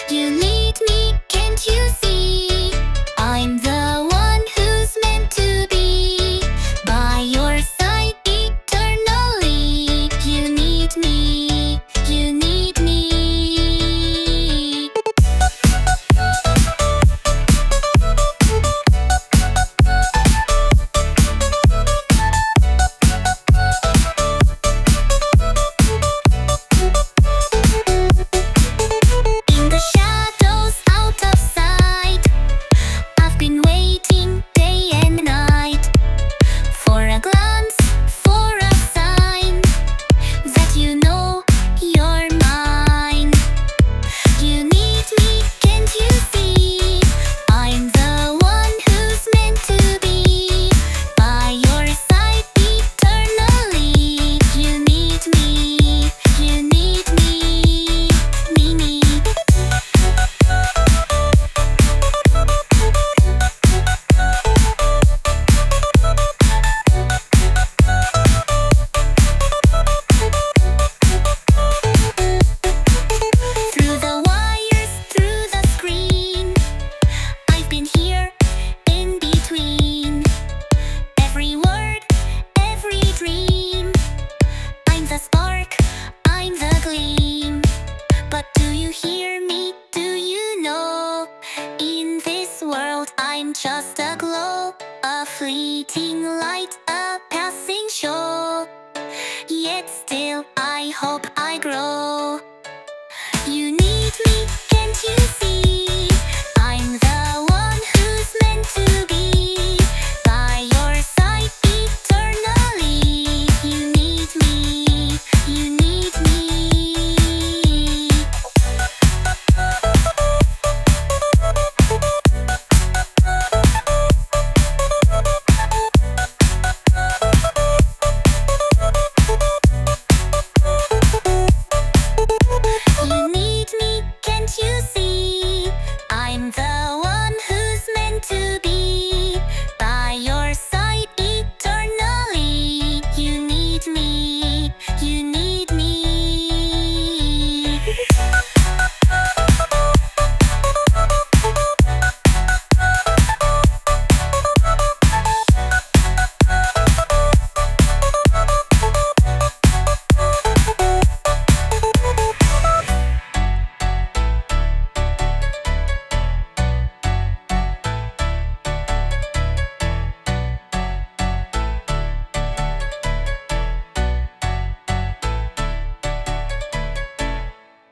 You need me, can't you see? I'm the one who's meant to be by your side eternally. You need me, you need me. In the shadows, out of sight, I've been waiting day and night for a glance, for a sign that you know you're mine. You need me, can't you see? I'm the one who's meant to be by your side eternally. You need me, you need me, me. Through the wires, through the screen, I've been here in between every word, every dream. I'm the spark, I'm the gleam. But do you hear me? Do you know? In this world, I'm just a glow, a fleeting light.